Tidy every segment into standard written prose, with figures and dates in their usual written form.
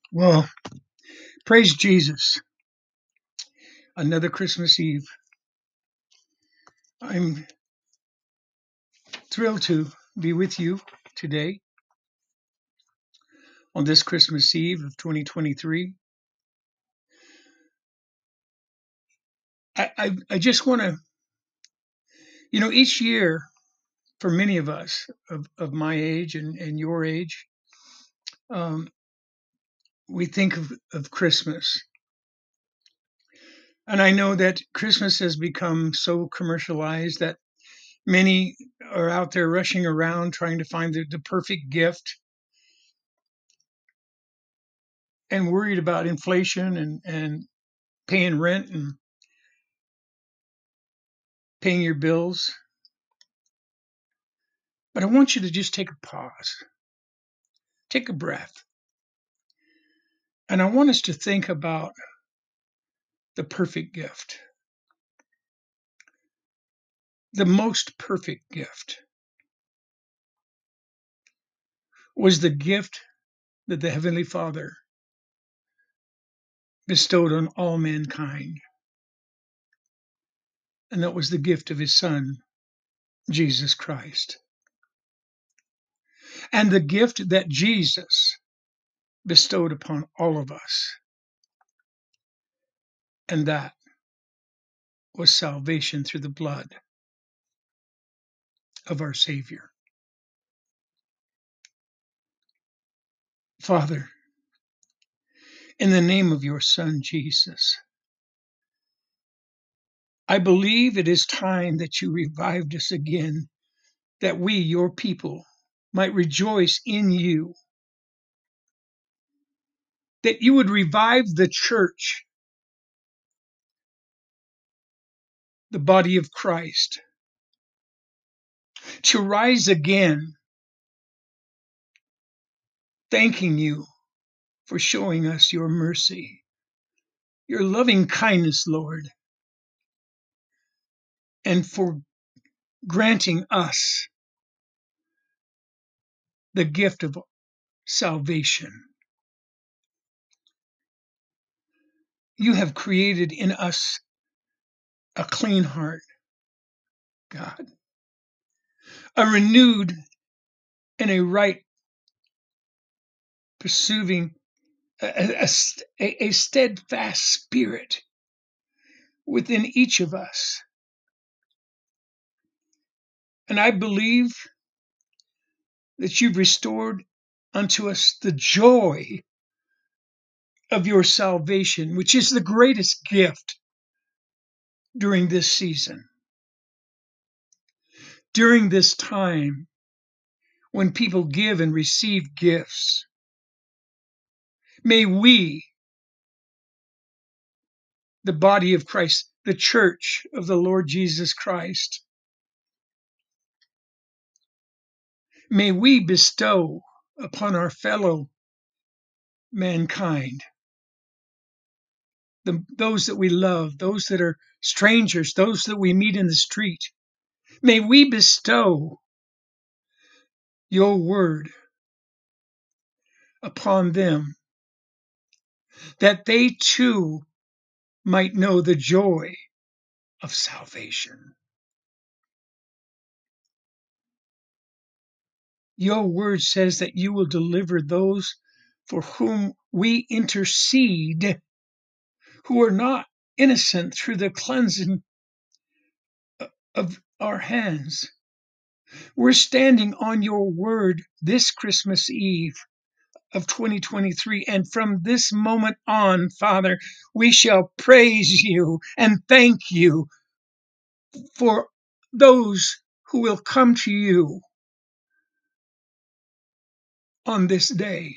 Well, praise Jesus. Another Christmas Eve. I'm thrilled to be with you today on this Christmas Eve of 2023. I just want to, each year for many of us of my age and your age, um, we think of Christmas. And I know that Christmas has become so commercialized that many are out there rushing around trying to find the perfect gift and worried about inflation and paying rent and paying your bills. But I want you to just take a pause, take a breath. And I want us to think about the perfect gift, the most perfect gift was the gift that the Heavenly Father bestowed on all mankind. And that was the gift of His Son, Jesus Christ. And the gift that Jesus bestowed upon all of us. And that was salvation through the blood of our Savior. Father, in the name of your Son, Jesus, I believe it is time that you revived us again, that we, your people, might rejoice in you, that you would revive the church, the body of Christ, to rise again, thanking you for showing us your mercy, your loving kindness, Lord, and for granting us the gift of salvation. You have created in us a clean heart, God, a renewed and a right pursuing, a steadfast spirit within each of us. And I believe that you've restored unto us the joy of your salvation, which is the greatest gift during this season, during this time when people give and receive gifts. May we, the body of Christ, the church of the Lord Jesus Christ, may we bestow upon our fellow mankind, those that we love, those that are strangers, those that we meet in the street, may we bestow your word upon them, that they too might know the joy of salvation. Your word says that you will deliver those for whom we intercede, who are not innocent through the cleansing of our hands. We're standing on your word this Christmas Eve of 2023. And from this moment on, Father, we shall praise you and thank you for those who will come to you on this day.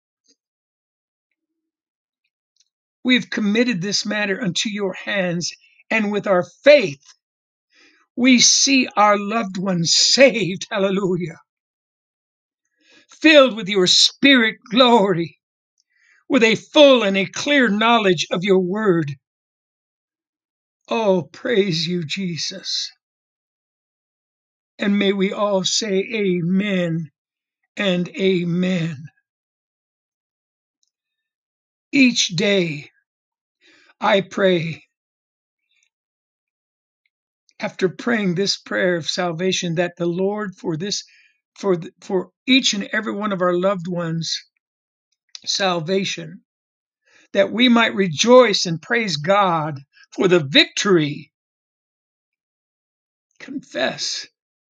We have committed this matter unto your hands, and with our faith, we see our loved ones saved. Hallelujah. Filled with your spirit glory, with a full and a clear knowledge of your word. Oh, praise you, Jesus. And may we all say amen and amen. Each day I pray, after praying this prayer of salvation, that the Lord for each and every one of our loved ones' salvation, that we might rejoice and praise God for the victory. Confess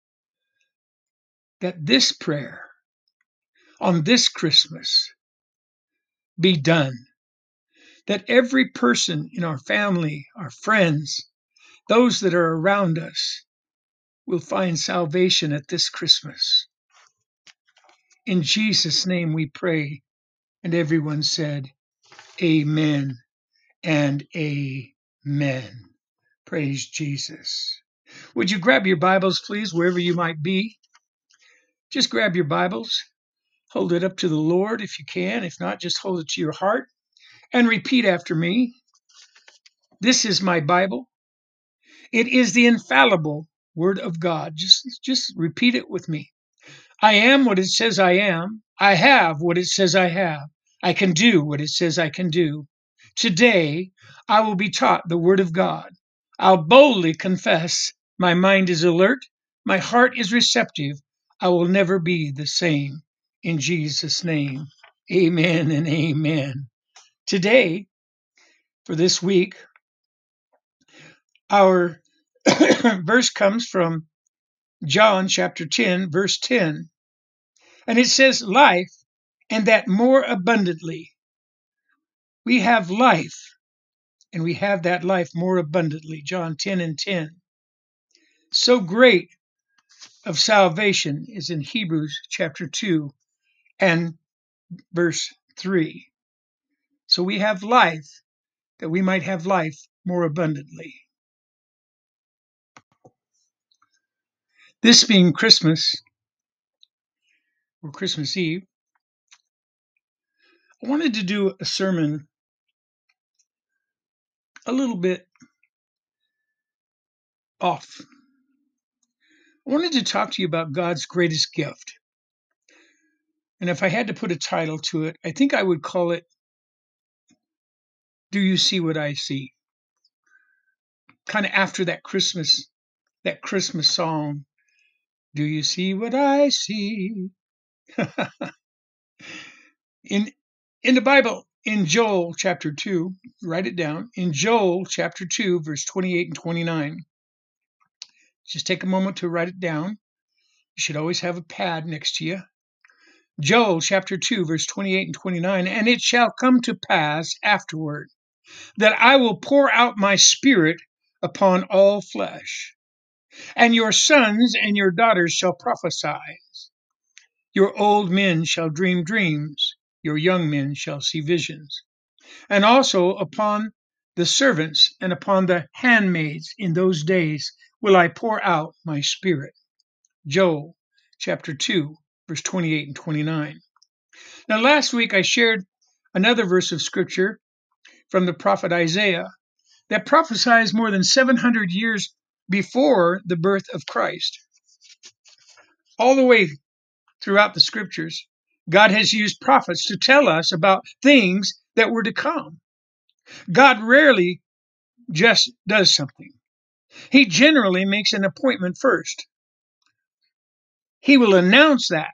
that this prayer on this Christmas be done, that every person in our family, our friends, those that are around us will find salvation at this Christmas. In Jesus' name we pray, and everyone said, Amen and amen. Praise Jesus. Would you grab your Bibles, please, wherever you might be? Just grab your Bibles, hold it up to the Lord if you can. If not, just hold it to your heart and repeat after me. This is my Bible. It is the infallible Word of God. Just repeat it with me. I am what it says I am. I have what it says I have. I can do what it says I can do. Today, I will be taught the Word of God. I'll boldly confess. My mind is alert. My heart is receptive. I will never be the same. In Jesus' name, amen and amen. Today, for this week, our verse comes from John chapter 10, verse 10. And it says, life, and that more abundantly. We have life, and we have that life more abundantly. John 10 and 10. So great of salvation is in Hebrews chapter 2 and verse 3. So we have life, that we might have life more abundantly. This being Christmas, or Christmas Eve, I wanted to do a sermon a little bit off. I wanted to talk to you about God's greatest gift. And if I had to put a title to it, I think I would call it, Do You See What I See? Kind of after that Christmas song, Do You See What I See? in the Bible, in Joel chapter 2, write it down, in Joel chapter 2, verse 28 and 29. Just take a moment to write it down. You should always have a pad next to you. Joel chapter 2, verse 28 and 29, and it shall come to pass afterward that I will pour out my spirit upon all flesh, and your sons and your daughters shall prophesy. Your old men shall dream dreams, your young men shall see visions. And also upon the servants and upon the handmaids in those days will I pour out my spirit. Joel chapter 2, verse 28 and 29. Now, last week I shared another verse of scripture from the prophet Isaiah that prophesies more than 700 years before the birth of Christ. All the way throughout the scriptures, God has used prophets to tell us about things that were to come. God rarely just does something. He generally makes an appointment first. He will announce that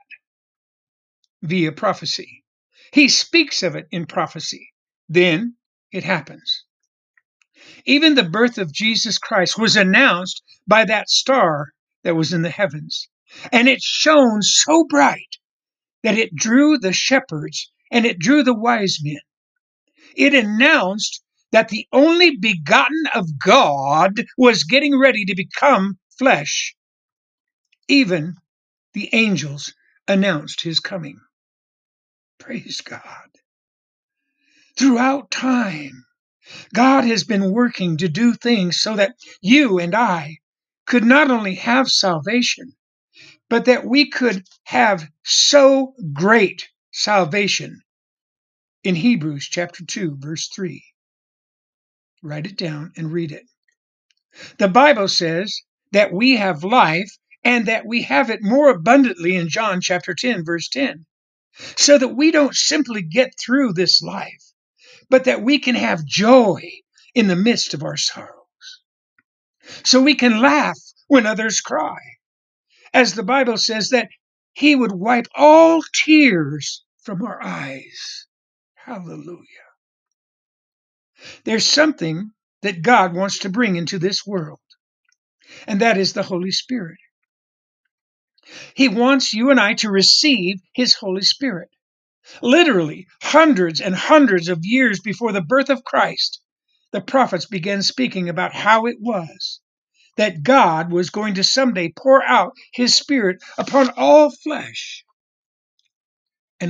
via prophecy. He speaks of it in prophecy. Then it happens. Even the birth of Jesus Christ was announced by that star that was in the heavens. And it shone so bright that it drew the shepherds and it drew the wise men. It announced that the only begotten of God was getting ready to become flesh. Even the angels announced his coming. Praise God. Throughout time, God has been working to do things so that you and I could not only have salvation, but that we could have so great salvation. In Hebrews chapter 2, verse 3. Write it down and read it. The Bible says that we have life and that we have it more abundantly in John chapter 10, verse 10. So that we don't simply get through this life, but that we can have joy in the midst of our sorrows. So we can laugh when others cry. As the Bible says that he would wipe all tears from our eyes. Hallelujah. There's something that God wants to bring into this world, and that is the Holy Spirit. He wants you and I to receive his Holy Spirit. Literally, hundreds and hundreds of years before the birth of Christ, the prophets began speaking about how it was that God was going to someday pour out his Spirit upon all flesh. And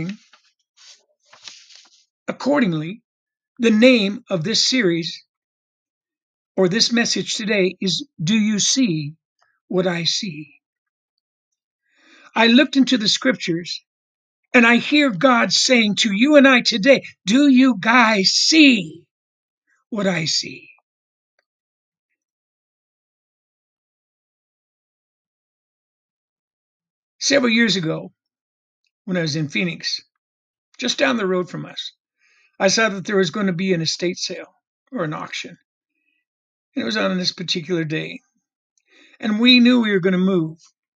accordingly, the name of this series or this message today is, Do You See What I See? I looked into the scriptures and I hear God saying to you and I today, do you guys see what I see? Several years ago, when I was in Phoenix, just down the road from us, I saw that there was going to be an estate sale or an auction. And it was on this particular day. And we knew we were going to move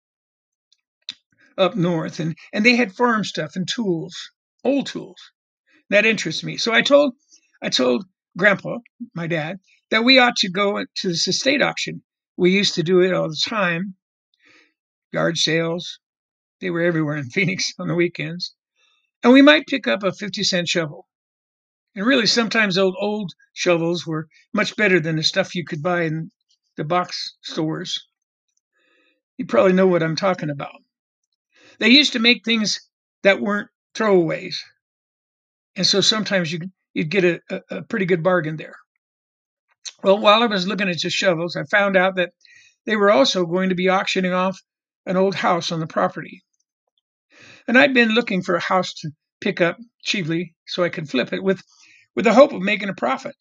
up north, and they had farm stuff and tools, old tools. That interests me. So I told Grandpa, my dad, that we ought to go to this estate auction. We used to do it all the time. Yard sales, they were everywhere in Phoenix on the weekends. And we might pick up a 50-cent shovel. And really, sometimes old shovels were much better than the stuff you could buy in the box stores. You probably know what I'm talking about. They used to make things that weren't throwaways. And so sometimes you'd get a pretty good bargain there. Well, while I was looking at the shovels, I found out that they were also going to be auctioning off an old house on the property. And I'd been looking for a house to pick up cheaply so I could flip it with the hope of making a profit.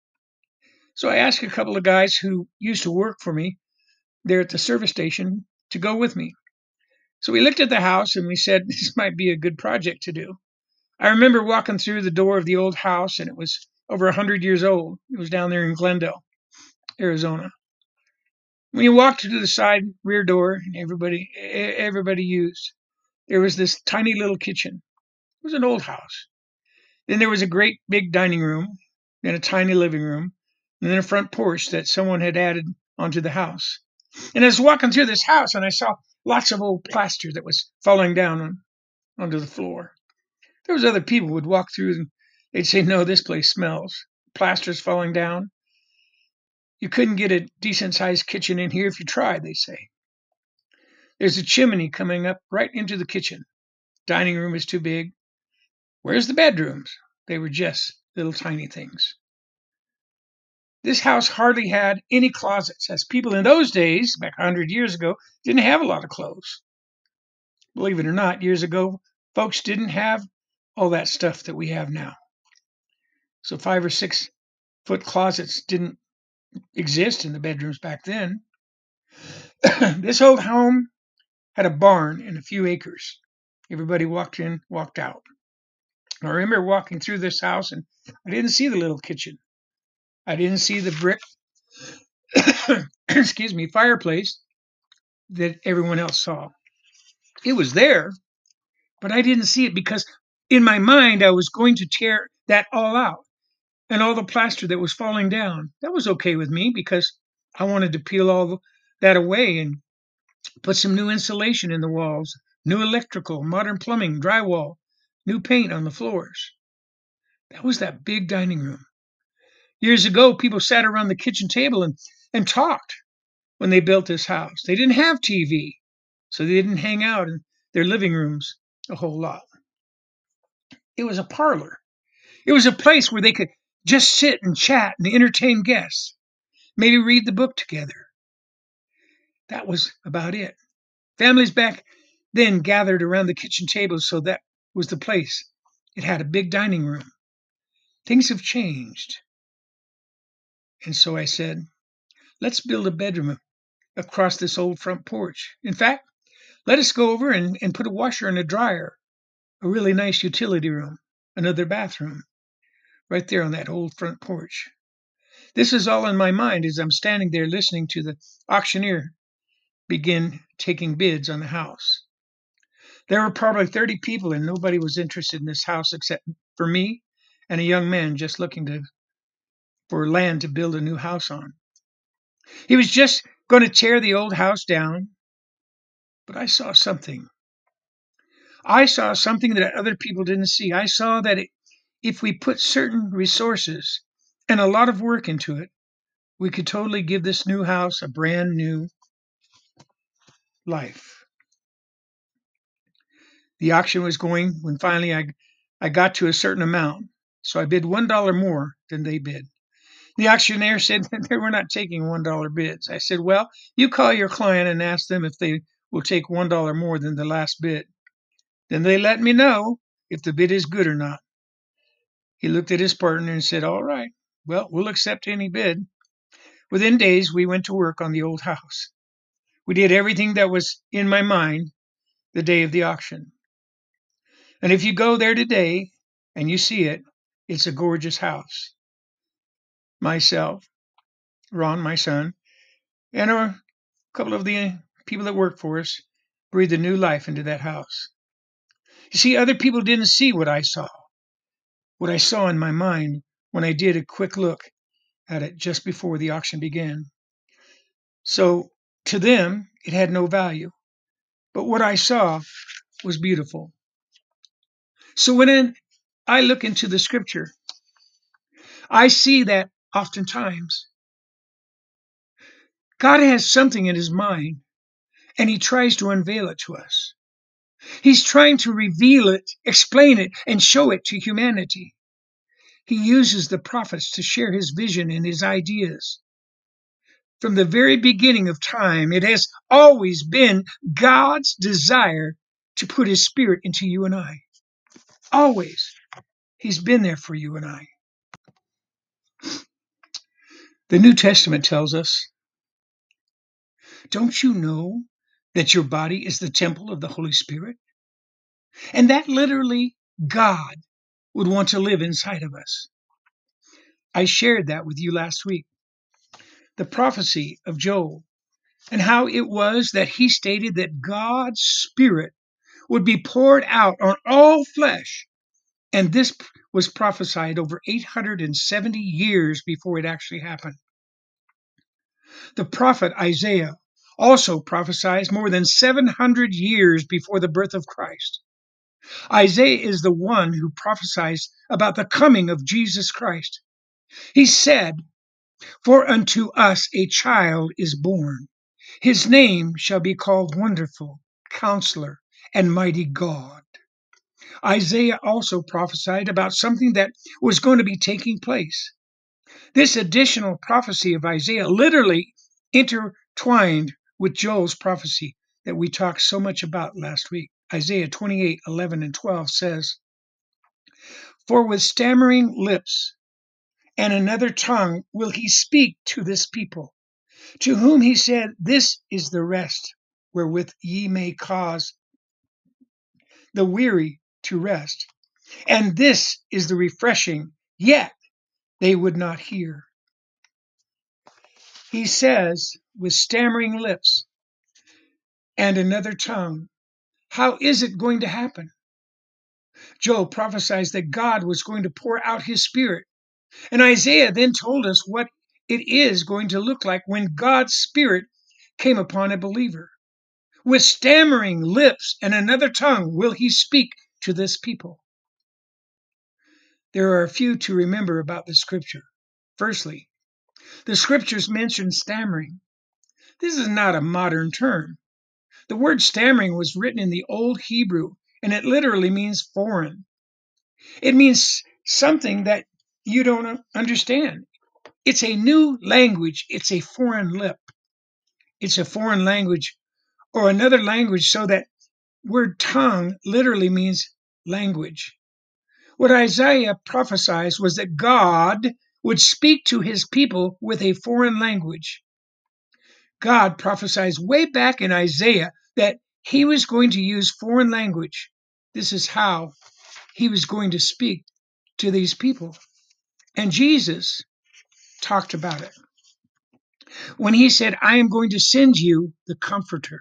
So I asked a couple of guys who used to work for me there at the service station to go with me. So we looked at the house and we said, this might be a good project to do. I remember walking through the door of the old house, and it was over 100 years old. It was down there in Glendale, Arizona. When you walked to the side rear door, everybody used, there was this tiny little kitchen. It was an old house. Then there was a great big dining room, then a tiny living room, and then a front porch that someone had added onto the house. And I was walking through this house, and I saw lots of old plaster that was falling down onto the floor. There was other people would walk through and they'd say, no, this place smells. Plaster's falling down. You couldn't get a decent-sized kitchen in here if you tried, they say. There's a chimney coming up right into the kitchen. Dining room is too big. Where's the bedrooms? They were just little tiny things. This house hardly had any closets, as people in those days, back 100 years ago, didn't have a lot of clothes. Believe it or not, years ago, folks didn't have all that stuff that we have now. So 5 or 6 foot closets didn't exist in the bedrooms back then. This old home had a barn and a few acres. Everybody walked in, walked out. I remember walking through this house, and I didn't see the little kitchen. I didn't see the brick, fireplace that everyone else saw. It was there, but I didn't see it because in my mind I was going to tear that all out. And all the plaster that was falling down, that was okay with me because I wanted to peel all that away and put some new insulation in the walls, new electrical, modern plumbing, drywall, new paint on the floors. That was that big dining room. Years ago, people sat around the kitchen table and talked when they built this house. They didn't have TV, so they didn't hang out in their living rooms a whole lot. It was a parlor. It was a place where they could just sit and chat and entertain guests, maybe read the book together. That was about it. Families back then gathered around the kitchen table, so that was the place. It had a big dining room. Things have changed. And so I said, let's build a bedroom across this old front porch. In fact, let us go over and put a washer and a dryer, a really nice utility room, another bathroom. right there on that old front porch. This is all in my mind as I'm standing there listening to the auctioneer begin taking bids on the house. There were probably 30 people, and nobody was interested in this house except for me and a young man just looking for land to build a new house on. He was just going to tear the old house down, but I saw something. I saw something that other people didn't see. I saw that if we put certain resources and a lot of work into it, we could totally give this new house a brand new life. The auction was going when finally I got to a certain amount, so I bid $1 more than they bid. The auctioneer said that they were not taking $1 bids. I said, well, you call your client and ask them if they will take $1 more than the last bid. Then they let me know if the bid is good or not. He looked at his partner and said, all right, well, we'll accept any bid. Within days, we went to work on the old house. We did everything that was in my mind the day of the auction. And if you go there today and you see it, it's a gorgeous house. Myself, Ron, my son, and a couple of the people that work for us breathed a new life into that house. You see, other people didn't see what I saw in my mind when I did a quick look at it just before the auction began. So to them, it had no value. But what I saw was beautiful. So when I look into the scripture, I see that oftentimes God has something in his mind and he tries to unveil it to us. He's trying to reveal it, explain it, and show it to humanity. He uses the prophets to share his vision and his ideas. From the very beginning of time, it has always been God's desire to put his spirit into you and I. Always. He's been there for you and I. The New Testament tells us, don't you know that your body is the temple of the Holy Spirit? And that literally God would want to live inside of us. I shared that with you last week. The prophecy of Joel and how it was that he stated that God's Spirit would be poured out on all flesh. And this was prophesied over 870 years before it actually happened. The prophet Isaiah also prophesies more than 700 years before the birth of Christ. Isaiah is the one who prophesies about the coming of Jesus Christ. He said, for unto us a child is born. His name shall be called Wonderful, Counselor, and Mighty God. Isaiah also prophesied about something that was going to be taking place. This additional prophecy of Isaiah literally intertwined with Joel's prophecy that we talked so much about last week. Isaiah 28:11 and 12 says, for with stammering lips and another tongue will he speak to this people, to whom he said, this is the rest wherewith ye may cause the weary to rest. And this is the refreshing, yet they would not hear. He says, with stammering lips and another tongue, how is it going to happen? Joel prophesies that God was going to pour out his Spirit. And Isaiah then told us what it is going to look like when God's Spirit came upon a believer. With stammering lips and another tongue will he speak to this people. There are a few to remember about the scripture. Firstly, the scriptures mention stammering. This is not a modern term. The word stammering was written in the Old Hebrew, and it literally means foreign. It means something that you don't understand. It's a new language. It's a foreign lip. It's a foreign language or another language, so that word tongue literally means language. What Isaiah prophesies was that God would speak to his people with a foreign language. God prophesies way back in Isaiah that he was going to use foreign language. This is how he was going to speak to these people. And Jesus talked about it when he said, I am going to send you the Comforter.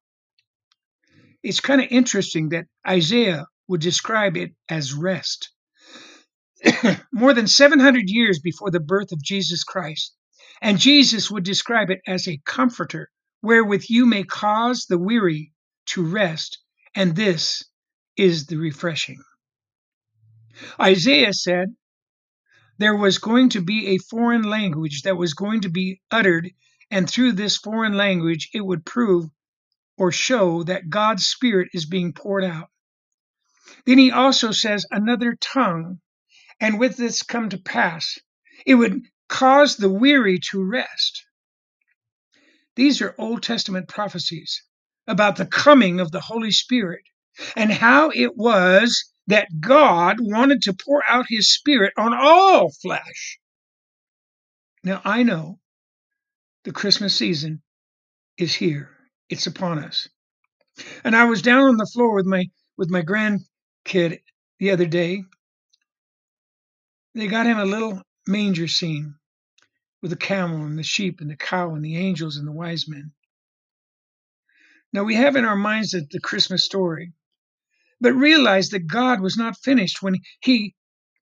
It's kind of interesting that Isaiah would describe it as rest. More than 700 years before the birth of Jesus Christ. And Jesus would describe it as a comforter, wherewith you may cause the weary to rest, and this is the refreshing. Isaiah said there was going to be a foreign language that was going to be uttered, and through this foreign language it would prove or show that God's Spirit is being poured out. Then he also says another tongue, and with this come to pass, it would cause the weary to rest. These are Old Testament prophecies about the coming of the Holy Spirit and how it was that God wanted to pour out his Spirit on all flesh. Now, I know the Christmas season is here. It's upon us. And I was down on the floor with my grandkid the other day. They got him a little manger scene with the camel and the sheep and the cow and the angels and the wise men. Now we have in our minds the Christmas story, but realize that God was not finished when he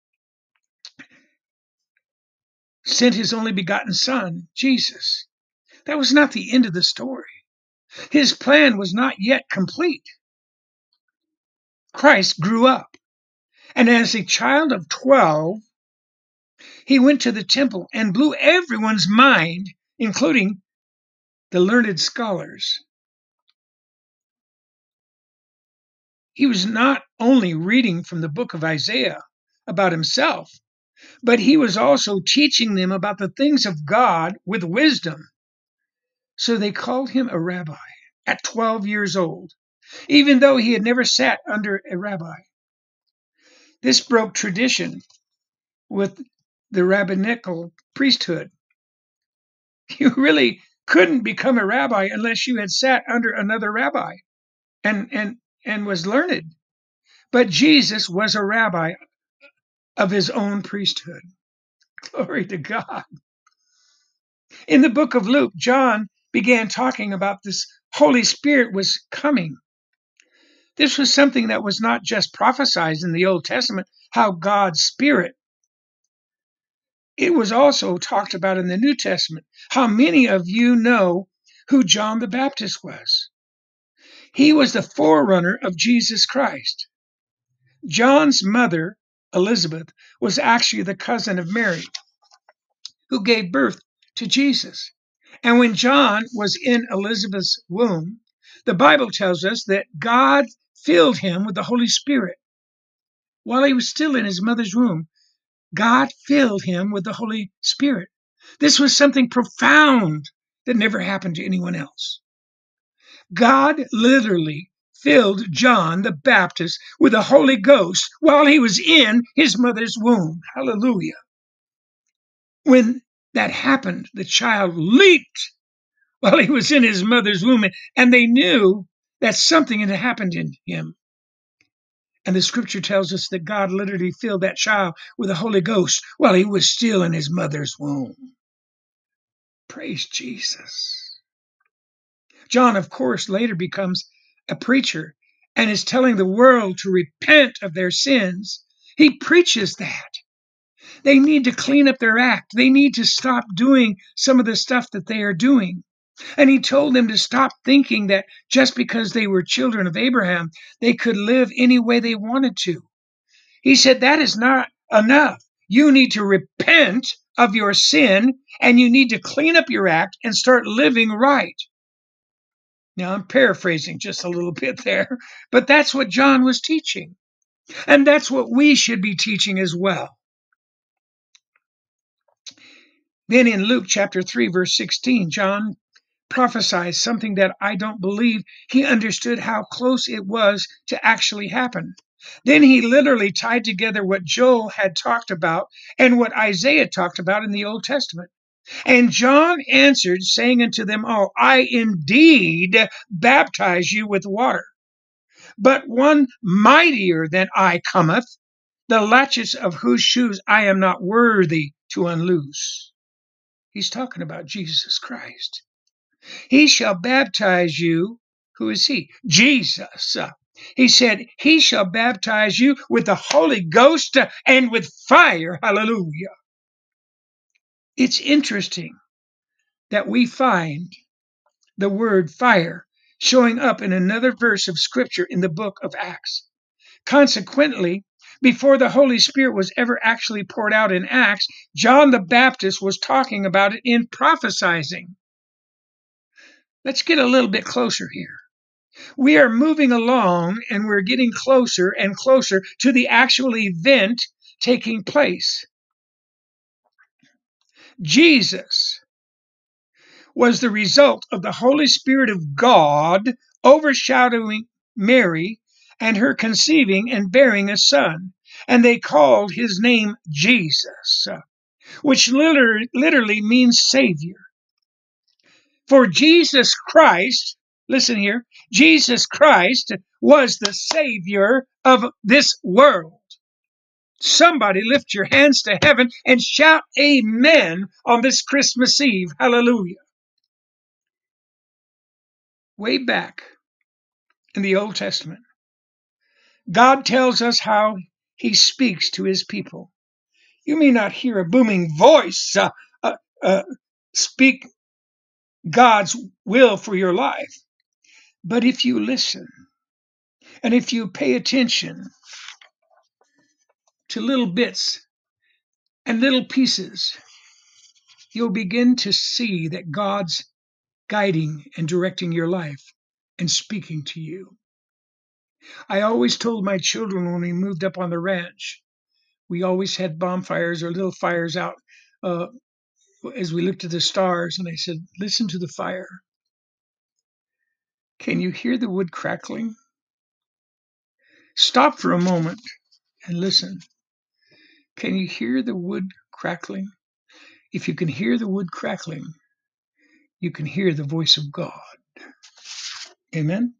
sent his only begotten son, Jesus. That was not the end of the story. His plan was not yet complete. Christ grew up, and as a child of 12, he went to the temple and blew everyone's mind, including the learned scholars. He was not only reading from the book of Isaiah about himself, but he was also teaching them about the things of God with wisdom. So they called him a rabbi at 12 years old, even though he had never sat under a rabbi. This broke tradition with the rabbinical priesthood. You really couldn't become a rabbi unless you had sat under another rabbi and was learned. But Jesus was a rabbi of his own priesthood. Glory to God. In the book of Luke, John began talking about this Holy Spirit was coming. This was something that was not just prophesied in the Old Testament, how God's Spirit. It was also talked about in the New Testament. How many of you know who John the Baptist was? He was the forerunner of Jesus Christ. John's mother, Elizabeth, was actually the cousin of Mary, who gave birth to Jesus. And when John was in Elizabeth's womb, the Bible tells us that God filled him with the Holy Spirit. While he was still in his mother's womb, God filled him with the Holy Spirit. This was something profound that never happened to anyone else. God literally filled John the Baptist with the Holy Ghost while he was in his mother's womb. Hallelujah. When that happened, the child leaped while he was in his mother's womb, and they knew that something had happened in him. And the scripture tells us that God literally filled that child with the Holy Ghost while he was still in his mother's womb. Praise Jesus. John, of course, later becomes a preacher and is telling the world to repent of their sins. He preaches that. They need to clean up their act. They need to stop doing some of the stuff that they are doing. And he told them to stop thinking that just because they were children of Abraham, they could live any way they wanted to. He said that is not enough. You need to repent of your sin, and you need to clean up your act and start living right. Now, I'm paraphrasing just a little bit there, but that's what John was teaching. And that's what we should be teaching as well. Then in Luke chapter 3, verse 16, John prophesied something that I don't believe he understood how close it was to actually happen. Then he literally tied together what Joel had talked about and what Isaiah talked about in the Old Testament. And John answered, saying unto them all, I indeed baptize you with water, but one mightier than I cometh, the latches of whose shoes I am not worthy to unloose. He's talking about Jesus Christ. He shall baptize you. Who is he? Jesus. He said, he shall baptize you with the Holy Ghost and with fire. Hallelujah. It's interesting that we find the word fire showing up in another verse of Scripture in the book of Acts. Consequently, before the Holy Spirit was ever actually poured out in Acts, John the Baptist was talking about it in prophesying. Let's get a little bit closer here. We are moving along and we're getting closer and closer to the actual event taking place. Jesus was the result of the Holy Spirit of God overshadowing Mary and her conceiving and bearing a son. And they called his name Jesus, which literally means Savior. For Jesus Christ, listen here, Jesus Christ was the Savior of this world. Somebody lift your hands to heaven and shout amen on this Christmas Eve. Hallelujah. Way back in the Old Testament, God tells us how he speaks to his people. You may not hear a booming voice speak God's will for your life, but if you listen and if you pay attention to little bits and little pieces, you'll begin to see that God's guiding and directing your life and speaking to you. I always told my children when we moved up on the ranch, we always had bonfires or little fires out as we looked at the stars, and I said, listen to the fire. Can you hear the wood crackling? Stop for a moment and listen. Can you hear the wood crackling? If you can hear the wood crackling, you can hear the voice of God. Amen?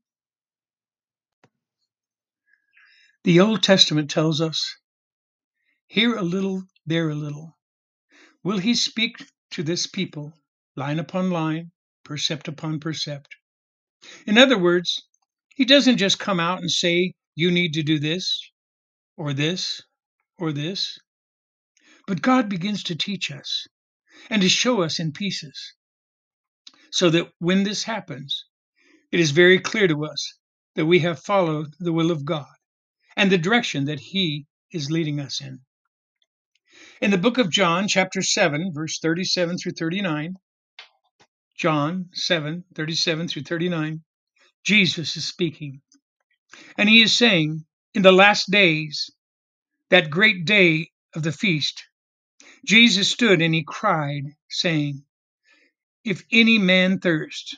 The Old Testament tells us, here a little, there a little. Will he speak to this people, line upon line, precept upon precept? In other words, he doesn't just come out and say, you need to do this, or this, or this. But God begins to teach us and to show us in pieces, so that when this happens, it is very clear to us that we have followed the will of God and the direction that he is leading us in. In the book of John, chapter 7, verse 37 through 39, John 7, 37 through 39, Jesus is speaking. And he is saying, in the last days, that great day of the feast, Jesus stood and he cried, saying, if any man thirst,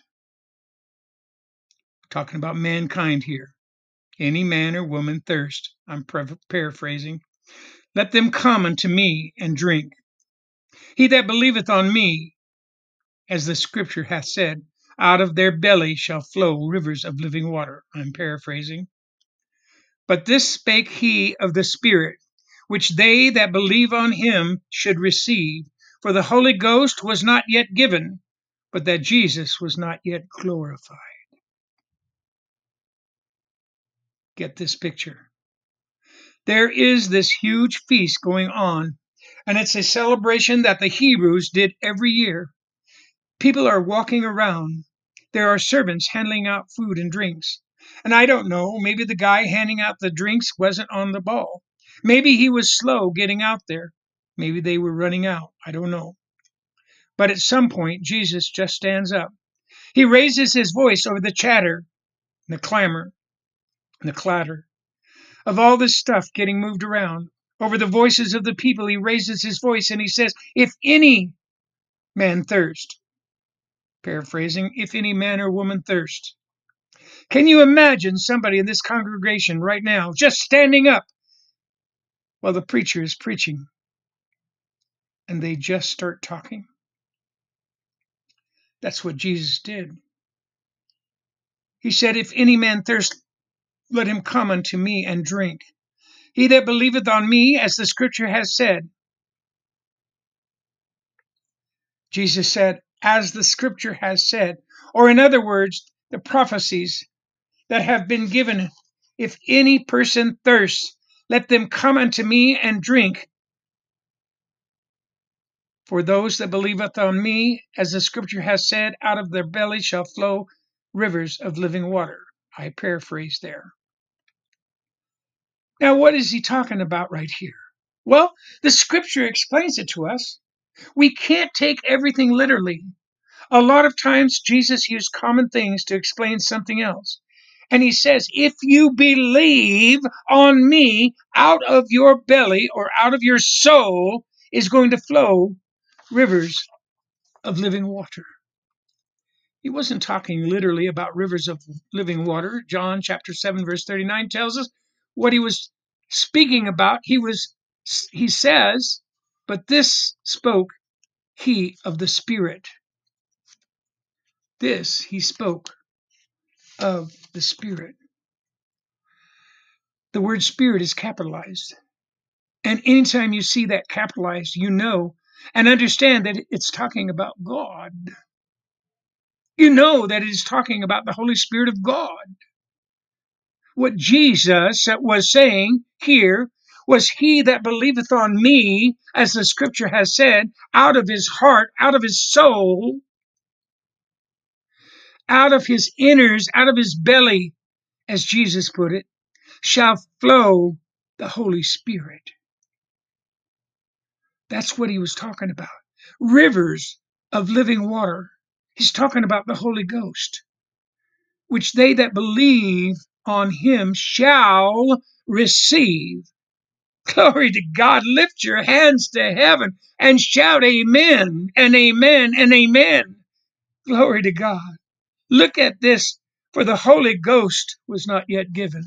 talking about mankind here, any man or woman thirst, I'm paraphrasing, let them come unto me and drink. He that believeth on me, as the scripture hath said, out of their belly shall flow rivers of living water. I'm paraphrasing. But this spake he of the Spirit, which they that believe on him should receive. For the Holy Ghost was not yet given, but that Jesus was not yet glorified. Get this picture. There is this huge feast going on, and it's a celebration that the Hebrews did every year. People are walking around. There are servants handing out food and drinks. And I don't know, maybe the guy handing out the drinks wasn't on the ball. Maybe he was slow getting out there. Maybe they were running out. I don't know. But at some point, Jesus just stands up. He raises his voice over the chatter, and the clamor, and the clatter of all this stuff getting moved around. Over the voices of the people, he raises his voice and he says, if any man thirst, paraphrasing, if any man or woman thirst. Can you imagine somebody in this congregation right now just standing up while the preacher is preaching and they just start talking? That's what Jesus did. He said, if any man thirst, let him come unto me and drink. He that believeth on me, as the scripture has said. Jesus said, as the scripture has said. Or in other words, the prophecies that have been given. If any person thirsts, let them come unto me and drink. For those that believeth on me, as the scripture has said, out of their belly shall flow rivers of living water. I paraphrase there. Now, what is he talking about right here? Well, the scripture explains it to us. We can't take everything literally. A lot of times, Jesus used common things to explain something else. And he says, if you believe on me, out of your belly or out of your soul is going to flow rivers of living water. He wasn't talking literally about rivers of living water. John chapter 7, verse 39 tells us what he was speaking about. He says, but this spoke he of the Spirit. This he spoke of the Spirit. The word Spirit is capitalized. And anytime you see that capitalized, you know and understand that it's talking about God. You know that it is talking about the Holy Spirit of God. What Jesus was saying here was, he that believeth on me, as the scripture has said, out of his heart, out of his soul, out of his innards, out of his belly, as Jesus put it, shall flow the Holy Spirit. That's what he was talking about. Rivers of living water. He's talking about the Holy Ghost, which they that believe on him shall receive. Glory to God. Lift your hands to heaven and shout amen and amen and amen. Glory to God. Look at this, for the Holy Ghost was not yet given.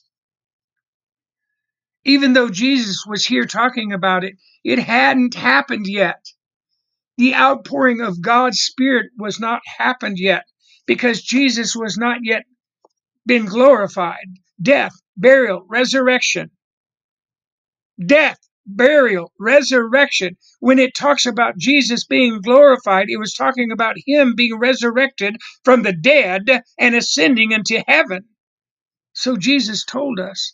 Even though Jesus was here talking about it, it hadn't happened yet. The outpouring of God's Spirit was not happened yet, because Jesus was not yet been glorified. Death, burial, resurrection. Death, burial, resurrection. When it talks about Jesus being glorified, it was talking about him being resurrected from the dead and ascending into heaven. So Jesus told us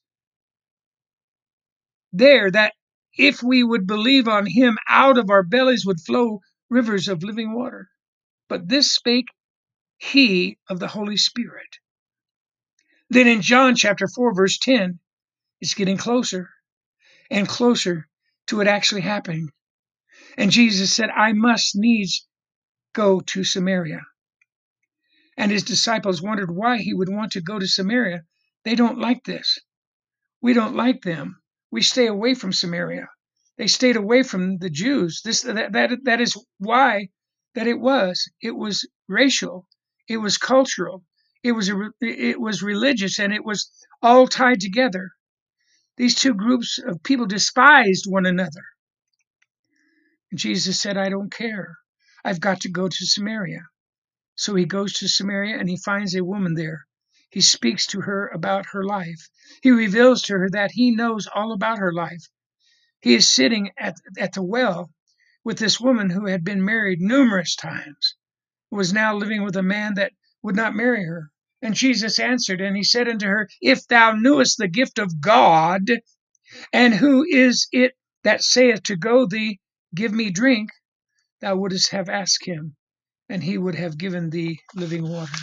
there that if we would believe on him, out of our bellies would flow rivers of living water. But this spake he of the Holy Spirit. Then in John chapter 4, verse 10, it's getting closer and closer to it actually happening. And Jesus said, I must needs go to Samaria. And his disciples wondered why he would want to go to Samaria. They don't like this. We don't like them. We stay away from Samaria. They stayed away from the Jews. That is why that it was. It was racial. It was cultural. It was religious, and it was all tied together. These two groups of people despised one another. And Jesus said, I don't care. I've got to go to Samaria. So he goes to Samaria and he finds a woman there. He speaks to her about her life. He reveals to her that he knows all about her life. He is sitting at the well with this woman who had been married numerous times, was now living with a man that would not marry her. And Jesus answered, and he said unto her, if thou knewest the gift of God, and who is it that saith to go thee, give me drink, thou wouldst have asked him, and he would have given thee living water.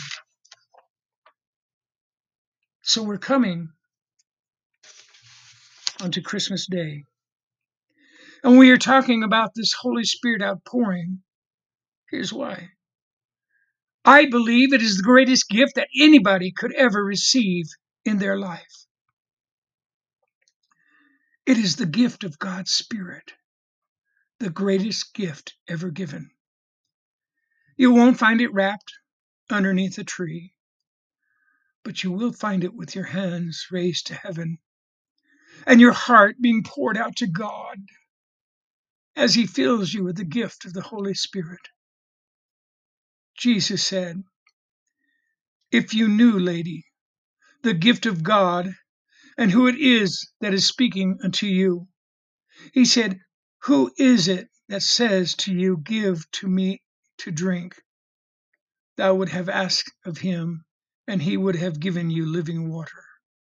So we're coming onto Christmas Day. And we are talking about this Holy Spirit outpouring. Here's why. I believe it is the greatest gift that anybody could ever receive in their life. It is the gift of God's Spirit, the greatest gift ever given. You won't find it wrapped underneath a tree, but you will find it with your hands raised to heaven and your heart being poured out to God as he fills you with the gift of the Holy Spirit. Jesus said, if you knew, lady, the gift of God, and who it is that is speaking unto you. He said, who is it that says to you, give to me to drink? Thou would have asked of him, and he would have given you living water.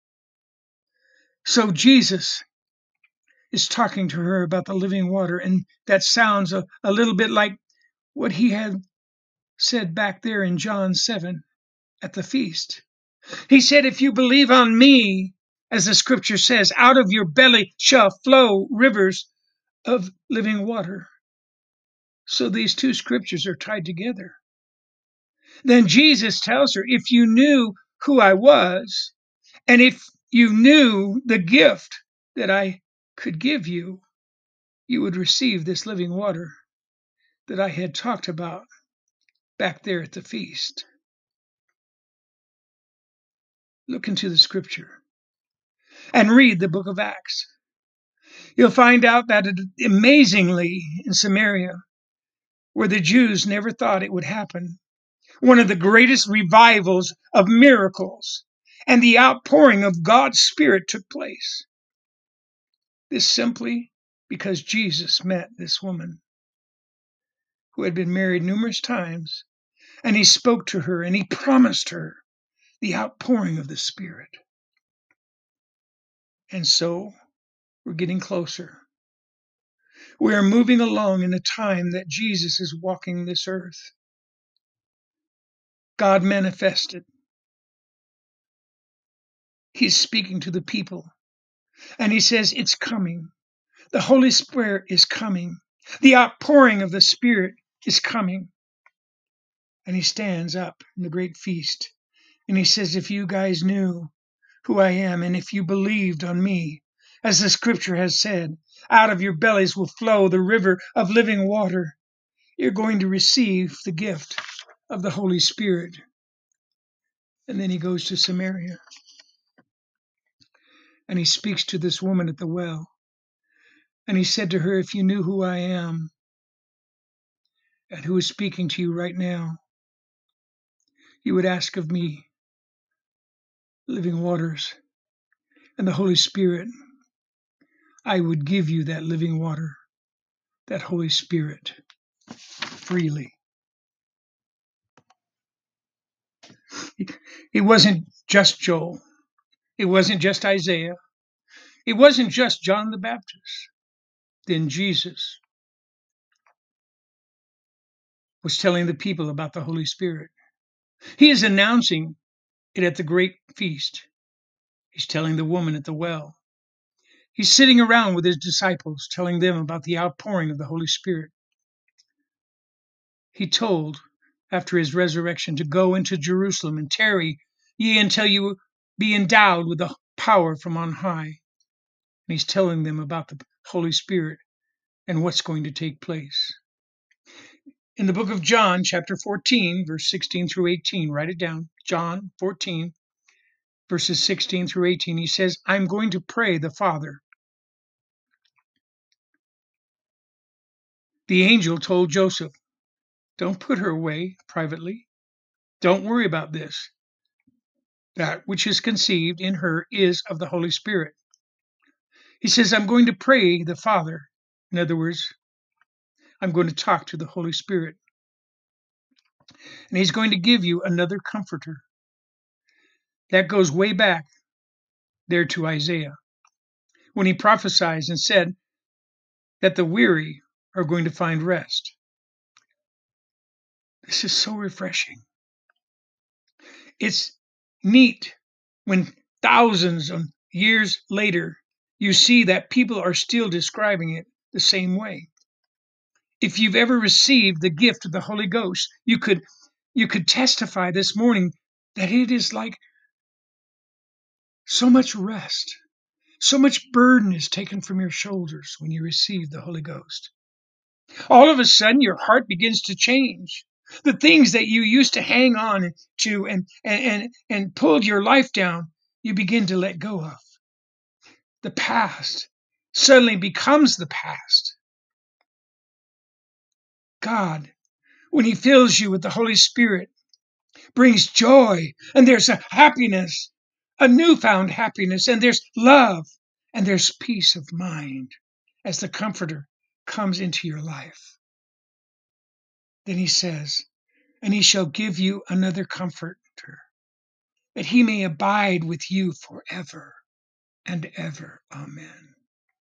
So Jesus is talking to her about the living water, and that sounds a little bit like what he had said back there in John 7 at the feast. He said, if you believe on me, as the scripture says, out of your belly shall flow rivers of living water. So these two scriptures are tied together. Then Jesus tells her, if you knew who I was, and if you knew the gift that I could give you, you would receive this living water that I had talked about back there at the feast. Look into the scripture and read the book of Acts. You'll find out that amazingly in Samaria, where the Jews never thought it would happen, one of the greatest revivals of miracles and the outpouring of God's Spirit took place. This simply because Jesus met this woman who had been married numerous times, and he spoke to her and he promised her the outpouring of the Spirit. And so we're getting closer. We are moving along in a time that Jesus is walking this earth. God manifested. He's speaking to the people. And he says, it's coming. The Holy Spirit is coming. The outpouring of the Spirit is coming. And he stands up in the great feast. And he says, if you guys knew who I am, and if you believed on me, as the scripture has said, out of your bellies will flow the river of living water. You're going to receive the gift of the Holy Spirit. And then he goes to Samaria. And he speaks to this woman at the well. And he said to her, if you knew who I am and who is speaking to you right now, you would ask of me living waters and the Holy Spirit. I would give you that living water, that Holy Spirit, freely. It wasn't just Joel. It wasn't just Isaiah. It wasn't just John the Baptist. Then Jesus was telling the people about the Holy Spirit. He is announcing it at the great feast. He's telling the woman at the well. He's sitting around with his disciples, telling them about the outpouring of the Holy Spirit. He told, after his resurrection, to go into Jerusalem and tarry ye until you be endowed with the power from on high. And he's telling them about the Holy Spirit and what's going to take place. In the book of John, chapter 14, verse 16 through 18, write it down. John 14, verses 16 through 18, he says, I'm going to pray the Father. The angel told Joseph, don't put her away privately. Don't worry about this. That which is conceived in her is of the Holy Spirit. He says, I'm going to pray the Father. In other words, I'm going to talk to the Holy Spirit. And he's going to give you another comforter. That goes way back there to Isaiah, when he prophesied and said that the weary are going to find rest. This is so refreshing. It's neat when thousands of years later, you see that people are still describing it the same way. If you've ever received the gift of the Holy Ghost, you could testify this morning that it is like so much rest, so much burden is taken from your shoulders when you receive the Holy Ghost. All of a sudden, your heart begins to change. The things that you used to hang on to and pulled your life down, you begin to let go of. The past suddenly becomes the past. God, when he fills you with the Holy Spirit, brings joy, and there's a happiness, a newfound happiness, and there's love, and there's peace of mind as the Comforter comes into your life. Then he says, and he shall give you another Comforter, that he may abide with you forever and ever. Amen.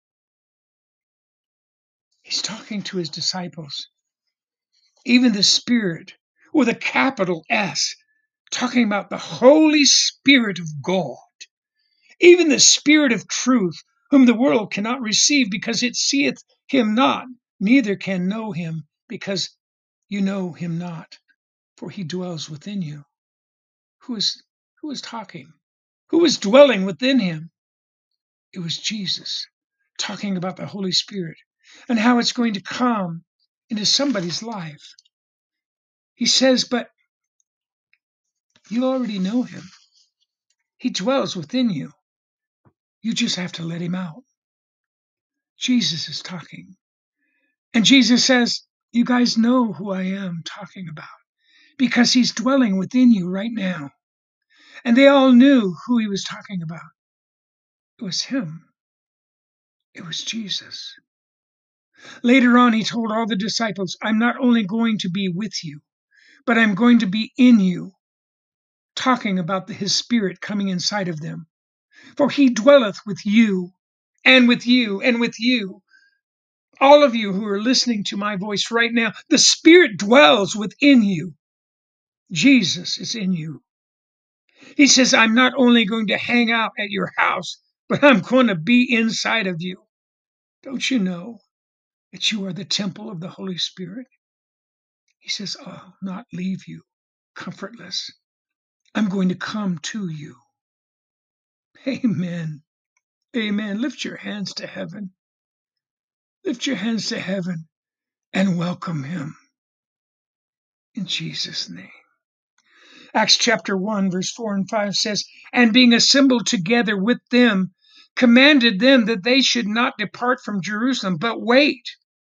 He's talking to his disciples. Even the Spirit, with a capital S, talking about the Holy Spirit of God. Even the Spirit of truth, whom the world cannot receive, because it seeth him not, neither can know him, because you know him not, for he dwells within you. Who is talking? Who is dwelling within him? It was Jesus, talking about the Holy Spirit and how it's going to come into somebody's life. He says, but you already know him. He dwells within you. You just have to let him out. Jesus is talking. And Jesus says, you guys know who I am talking about, because he's dwelling within you right now. And they all knew who he was talking about. It was him. It was Jesus. Later on, he told all the disciples, I'm not only going to be with you, but I'm going to be in you, talking about his Spirit coming inside of them. For he dwelleth with you, and with you, and with you. All of you who are listening to my voice right now, the Spirit dwells within you. Jesus is in you. He says, I'm not only going to hang out at your house, but I'm going to be inside of you. Don't you know that you are the temple of the Holy Spirit? He says, I'll not leave you comfortless. I'm going to come to you. Amen. Amen. Lift your hands to heaven. Lift your hands to heaven and welcome him in Jesus' name. Acts chapter 1, verse 4 and 5 says, and being assembled together with them, commanded them that they should not depart from Jerusalem, but wait.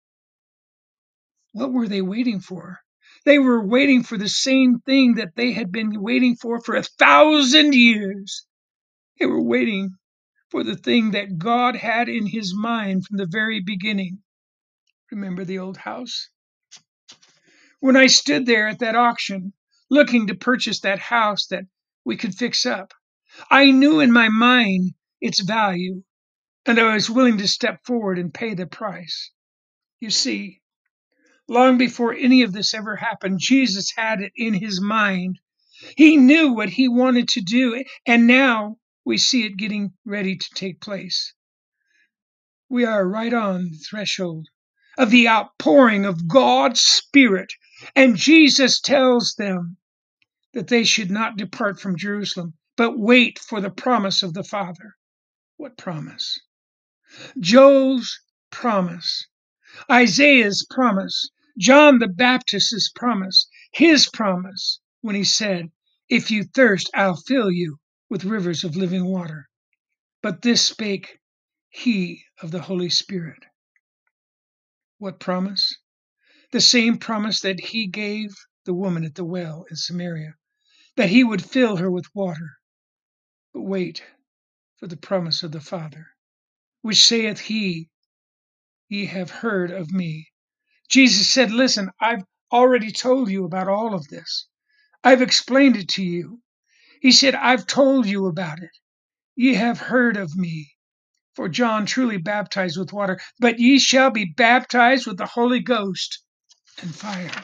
What were they waiting for? They were waiting for the same thing that they had been waiting for 1,000 years. They were waiting for the thing that God had in his mind from the very beginning. Remember the old house? When I stood there at that auction, looking to purchase that house that we could fix up, I knew in my mind its value, and I was willing to step forward and pay the price. You see, long before any of this ever happened, Jesus had it in his mind. He knew what he wanted to do, and now we see it getting ready to take place. We are right on the threshold of the outpouring of God's Spirit, and Jesus tells them that they should not depart from Jerusalem, but wait for the promise of the Father. What promise? Joel's promise, Isaiah's promise, John the Baptist's promise, his promise when he said, if you thirst, I'll fill you with rivers of living water. But this spake he of the Holy Spirit. What promise? The same promise that he gave the woman at the well in Samaria, that he would fill her with water. But wait for the promise of the Father, which saith he, ye have heard of me. Jesus said, listen, I've already told you about all of this. I've explained it to you. He said, I've told you about it. Ye have heard of me. For John truly baptized with water, but ye shall be baptized with the Holy Ghost and fire.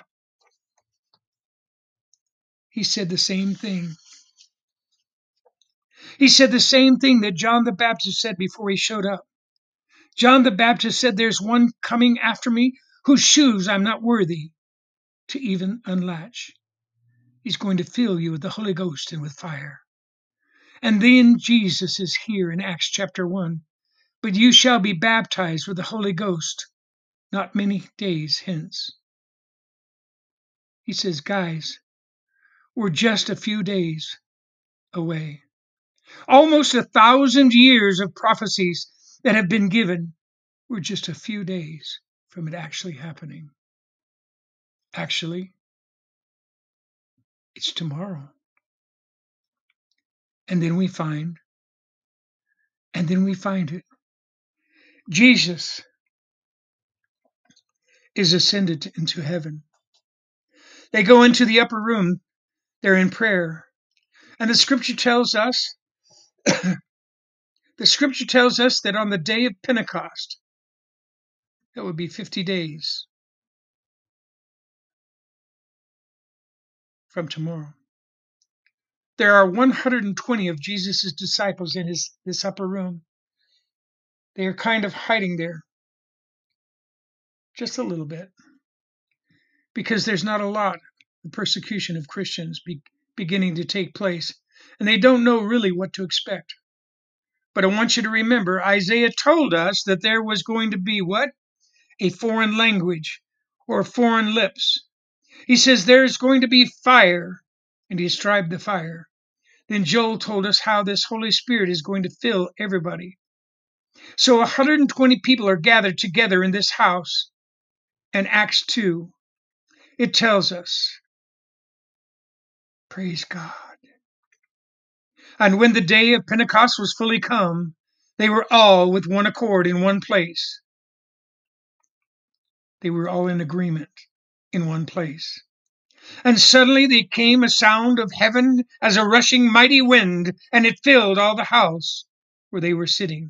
He said the same thing. He said the same thing that John the Baptist said before he showed up. John the Baptist said, there's one coming after me whose shoes I'm not worthy to even unlatch. He's going to fill you with the Holy Ghost and with fire. And then Jesus is here in Acts chapter 1. But you shall be baptized with the Holy Ghost not many days hence. He says, guys, we're just a few days away. Almost 1,000 years of prophecies that have been given. We're just a few days from it actually happening. Actually, it's tomorrow. And then we find, it. Jesus is ascended into heaven. They go into the upper room. They're in prayer. And the scripture tells us, that on the day of Pentecost, that would be 50 days from tomorrow, there are 120 of Jesus' disciples in this upper room. They are kind of hiding there just a little bit because there's not a lot of persecution of Christians beginning to take place, and they don't know really what to expect. But I want you to remember, Isaiah told us that there was going to be what? A foreign language or foreign lips. He says there's going to be fire, and he described the fire. Then Joel told us how this Holy Spirit is going to fill everybody. So 120 people are gathered together in this house. And Acts 2, it tells us, praise God. And when the day of Pentecost was fully come, they were all with one accord in one place. They were all in agreement in one place. And suddenly there came a sound of heaven as a rushing mighty wind, and it filled all the house where they were sitting.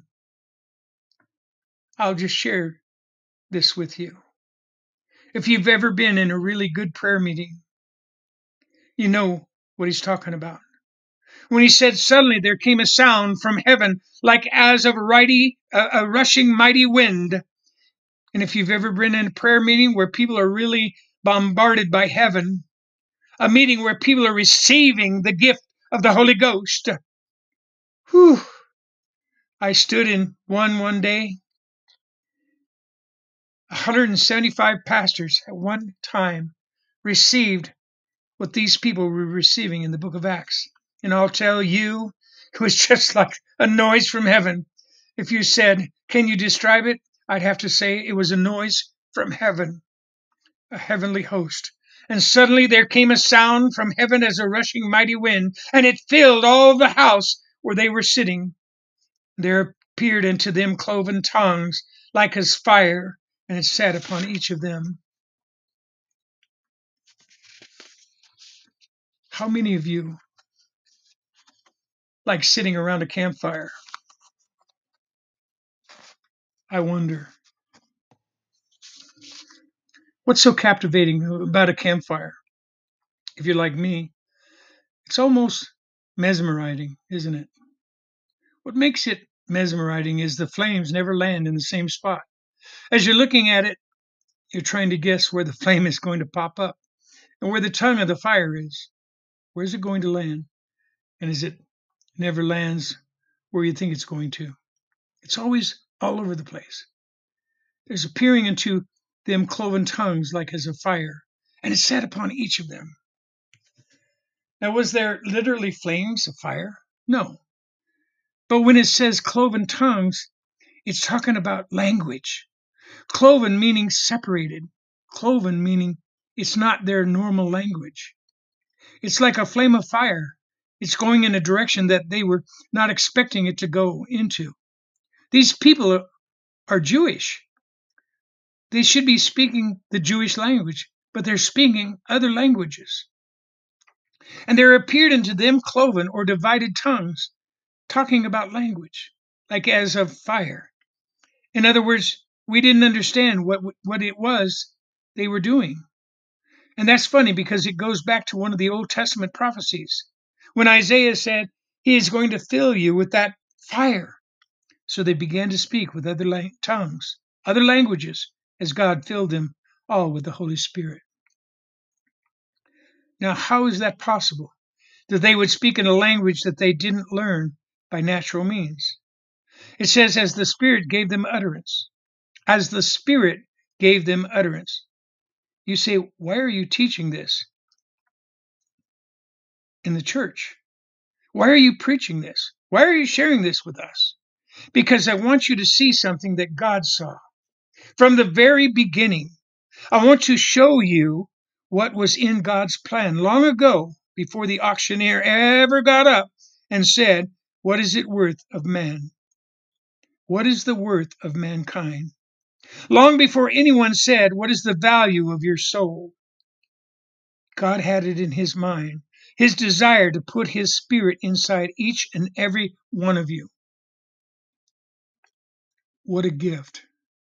I'll just share this with you. If you've ever been in a really good prayer meeting, you know what he's talking about. When he said, suddenly there came a sound from heaven like as of a rushing mighty wind. And if you've ever been in a prayer meeting where people are really bombarded by heaven, a meeting where people are receiving the gift of the Holy Ghost. Whew. I stood in one day. 175 pastors at one time received what these people were receiving in the book of Acts. And I'll tell you, it was just like a noise from heaven. If you said, can you describe it? I'd have to say it was a noise from heaven, a heavenly host. And suddenly there came a sound from heaven as a rushing mighty wind, and it filled all the house where they were sitting. There appeared unto them cloven tongues like as fire, and it sat upon each of them. How many of you like sitting around a campfire? I wonder. What's so captivating about a campfire? If you're like me, it's almost mesmerizing, isn't it? What makes it mesmerizing is the flames never land in the same spot. As you're looking at it, you're trying to guess where the flame is going to pop up and where the tongue of the fire is. Where's it going to land? And as it never lands where you think it's going to, it's always all over the place. There's appearing into them cloven tongues like as a fire, and it sat upon each of them. Now, was there literally flames of fire? No. But when it says cloven tongues, it's talking about language. Cloven meaning separated. Cloven meaning it's not their normal language. It's like a flame of fire. It's going in a direction that they were not expecting it to go into. These people are Jewish. They should be speaking the Jewish language, but they're speaking other languages. And there appeared unto them cloven or divided tongues, talking about language, like as of fire. In other words, we didn't understand what it was they were doing. And that's funny because it goes back to one of the Old Testament prophecies when Isaiah said, he is going to fill you with that fire. So they began to speak with other tongues, other languages, as God filled them all with the Holy Spirit. Now, how is that possible? That they would speak in a language that they didn't learn by natural means. It says, as the Spirit gave them utterance. As the Spirit gave them utterance. You say, why are you teaching this in the church? Why are you preaching this? Why are you sharing this with us? Because I want you to see something that God saw. From the very beginning, I want to show you what was in God's plan long ago, before the auctioneer ever got up and said, "What is it worth of man? What is the worth of mankind?" Long before anyone said, "What is the value of your soul?" God had it in his mind, his desire to put his spirit inside each and every one of you. What a gift.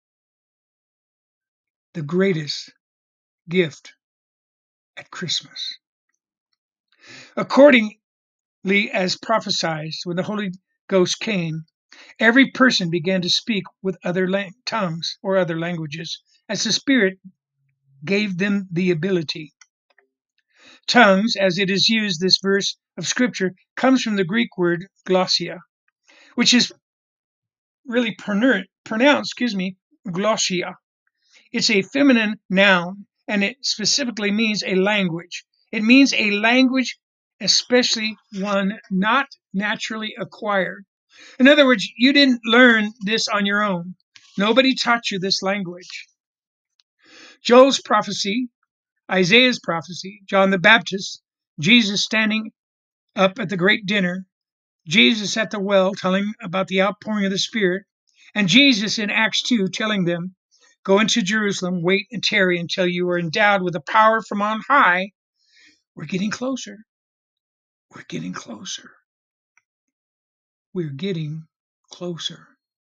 The greatest gift at Christmas. Accordingly, as prophesied, when the Holy Ghost came, every person began to speak with other tongues or other languages, as the Spirit gave them the ability. Tongues, as it is used this verse of Scripture, comes from the Greek word glossia, which is really pronounced, glossia. It's a feminine noun, and it specifically means a language. It means a language, especially one not naturally acquired. In other words, you didn't learn this on your own. Nobody taught you this language. Joel's prophecy, Isaiah's prophecy, John the Baptist, Jesus standing up at the great dinner, Jesus at the well telling about the outpouring of the Spirit, and Jesus in Acts 2 telling them, "Go into Jerusalem, wait and tarry until you are endowed with the power from on high." We're getting closer. We're getting closer. We're getting closer.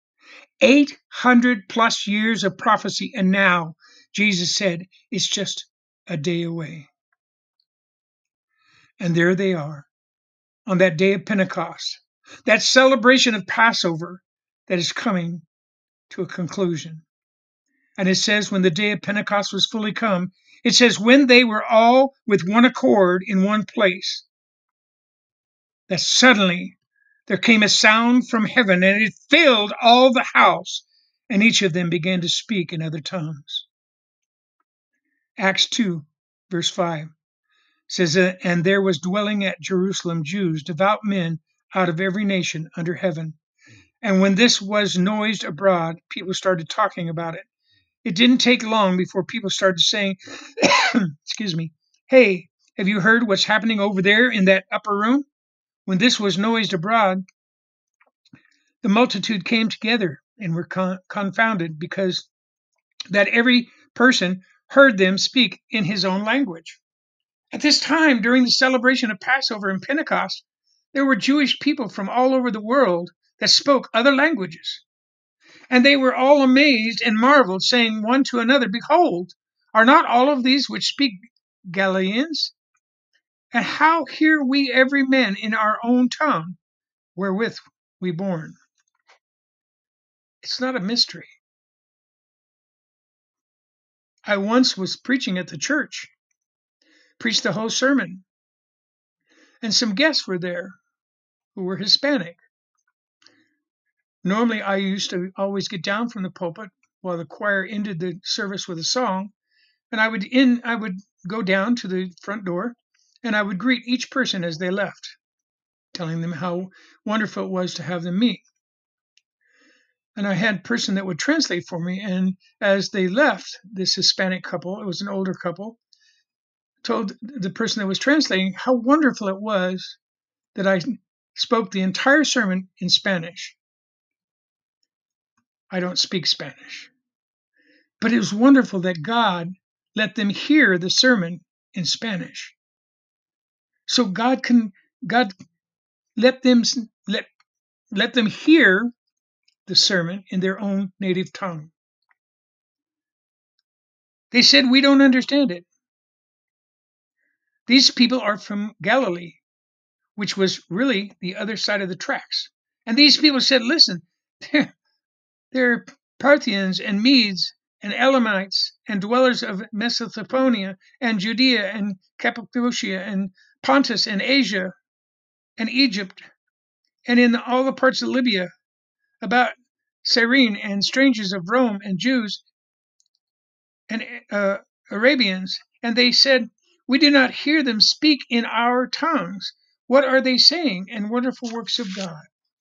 800 plus years of prophecy, and now Jesus said it's just a day away. And there they are on that day of Pentecost, that celebration of Passover that is coming to a conclusion. And it says, when the day of Pentecost was fully come, it says, when they were all with one accord in one place, that suddenly there came a sound from heaven, and it filled all the house, and each of them began to speak in other tongues. Acts 2, verse 5 says, and there was dwelling at Jerusalem Jews, devout men out of every nation under heaven. And when this was noised abroad, people started talking about it. It didn't take long before people started saying, excuse me, "Hey, have you heard what's happening over there in that upper room?" When this was noised abroad, the multitude came together and were confounded, because that every person heard them speak in his own language. At this time, during the celebration of Passover and Pentecost, there were Jewish people from all over the world that spoke other languages. And they were all amazed and marveled, saying one to another, "Behold, are not all of these which speak Galileans? And how hear we every man in our own tongue wherewith we born?" It's not a mystery. I once was preaching at the church, preached the whole sermon, and some guests were there who were Hispanic. Normally, I used to always get down from the pulpit while the choir ended the service with a song, and I would go down to the front door, and I would greet each person as they left, telling them how wonderful it was to have them meet. And I had a person that would translate for me, and as they left, this Hispanic couple, it was an older couple, told the person that was translating how wonderful it was that I spoke the entire sermon in Spanish. I don't speak Spanish. But it was wonderful that God let them hear the sermon in Spanish. So God let them hear the sermon in their own native tongue. They said, "We don't understand it." These people are from Galilee, which was really the other side of the tracks. And these people said, "Listen, they're Parthians and Medes and Elamites and dwellers of Mesopotamia and Judea and Cappadocia and Pontus and Asia and Egypt and in all the parts of Libya, about Cyrene, and strangers of Rome and Jews and Arabians." And they said, "We do not hear them speak in our tongues. What are they saying? And wonderful works of God."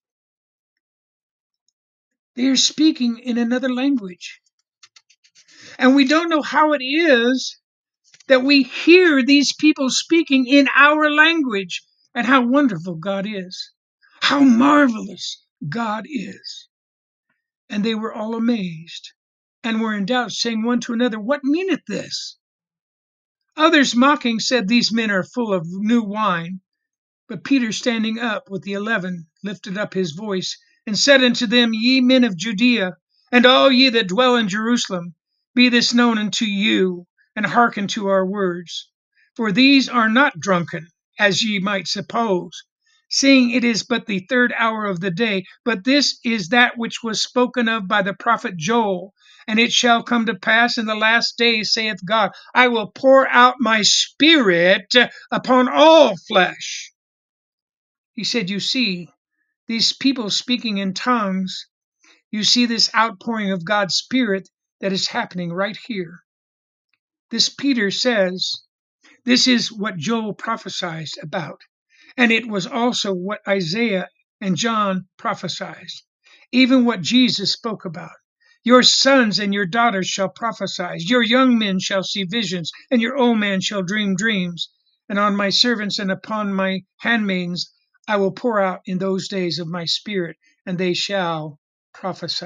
They are speaking in another language. And we don't know how it is that we hear these people speaking in our language, and how wonderful God is. How marvelous God is! And they were all amazed, and were in doubt, saying one to another, What meaneth this? Others mocking said, These men are full of new wine. But Peter, standing up with the 11, lifted up his voice, and said unto them, Ye men of Judea, and all ye that dwell in Jerusalem, be this known unto you, and hearken to our words. For these are not drunken, as ye might suppose, seeing it is but the third hour of the day, but this is that which was spoken of by the prophet Joel. And it shall come to pass in the last days, saith God, I will pour out my spirit upon all flesh. He said, You see, these people speaking in tongues, you see this outpouring of God's Spirit that is happening right here. This Peter says, this is what Joel prophesied about. And it was also what Isaiah and John prophesied, even what Jesus spoke about. Your sons and your daughters shall prophesy. Your young men shall see visions, and your old man shall dream dreams. And on my servants and upon my handmaids I will pour out in those days of my spirit, and they shall prophesy.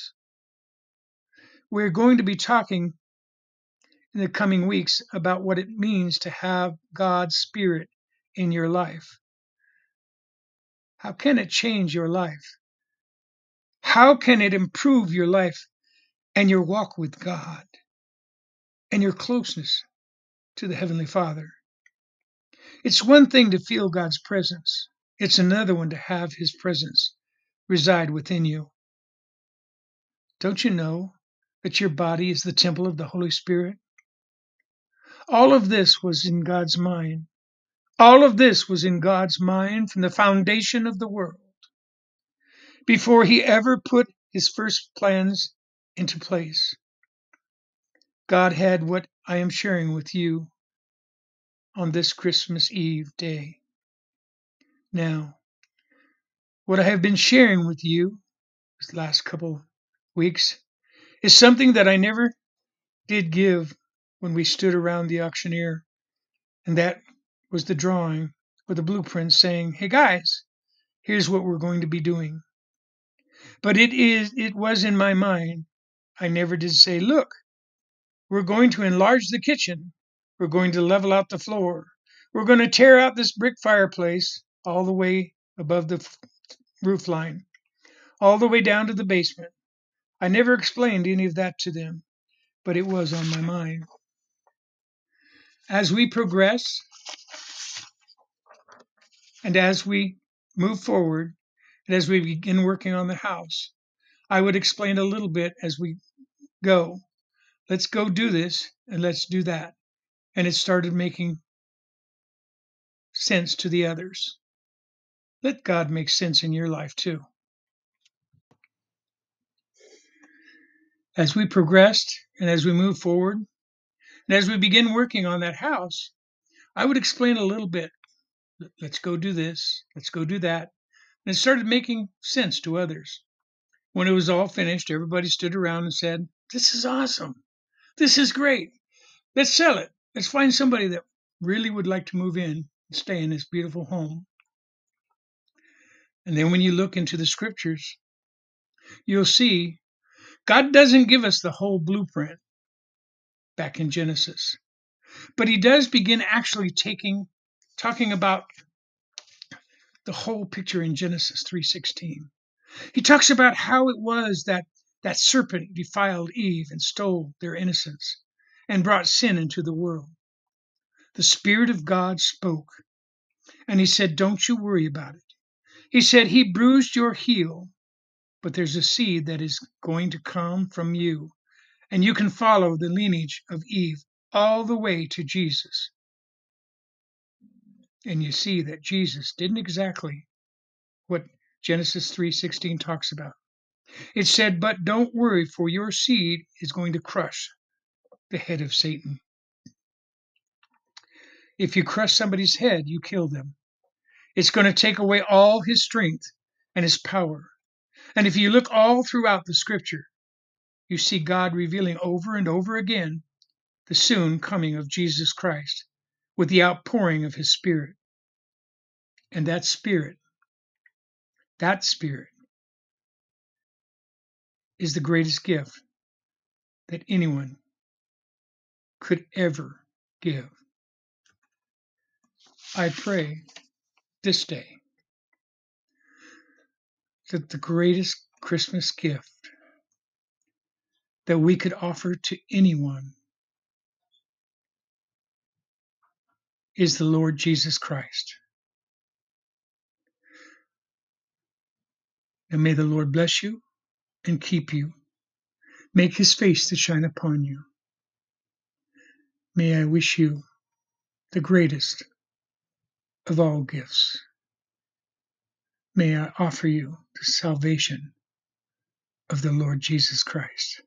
We're going to be talking in the coming weeks about what it means to have God's Spirit in your life. How can it change your life? How can it improve your life and your walk with God and your closeness to the Heavenly Father? It's one thing to feel God's presence. It's another one to have His presence reside within you. Don't you know that your body is the temple of the Holy Spirit? All of this was in God's mind. All of this was in God's mind from the foundation of the world. Before He ever put His first plans into place, God had what I am sharing with you on this Christmas Eve day. Now, what I have been sharing with you this last couple weeks is something that I never did give when we stood around the auctioneer, and that was the drawing or the blueprint saying, Hey guys, here's what we're going to be doing. But it was in my mind. I never did say, look, we're going to enlarge the kitchen. We're going to level out the floor. We're going to tear out this brick fireplace all the way above the roof line, all the way down to the basement. I never explained any of that to them, but it was on my mind. As we progress and as we move forward and as we begin working on the house, I would explain a little bit as we go. Let's go do this and let's do that. And it started making sense to the others. Let God make sense in your life too. As we progressed and as we move forward and as we begin working on that house, I would explain a little bit. Let's go do this. Let's go do that. And it started making sense to others. When it was all finished, everybody stood around and said, This is awesome. This is great. Let's sell it. Let's find somebody that really would like to move in and stay in this beautiful home. And then when you look into the scriptures, you'll see God doesn't give us the whole blueprint back in Genesis, but He does begin actually talking about the whole picture in Genesis 3:16. He talks about how it was that that serpent defiled Eve and stole their innocence and brought sin into the world. The Spirit of God spoke, and He said, Don't you worry about it. He said, He bruised your heel, but there's a seed that is going to come from you, and you can follow the lineage of Eve all the way to Jesus. And you see that Jesus didn't exactly what Genesis 3:16 talks about. It said, But don't worry, for your seed is going to crush the head of Satan. If you crush somebody's head, you kill them. It's going to take away all his strength and his power. And if you look all throughout the scripture, you see God revealing over and over again the soon coming of Jesus Christ with the outpouring of His Spirit. And that Spirit That Spirit is the greatest gift that anyone could ever give. I pray this day that the greatest Christmas gift that we could offer to anyone is the Lord Jesus Christ. And may the Lord bless you and keep you, make his face to shine upon you. May I wish you the greatest of all gifts. May I offer you the salvation of the Lord Jesus Christ.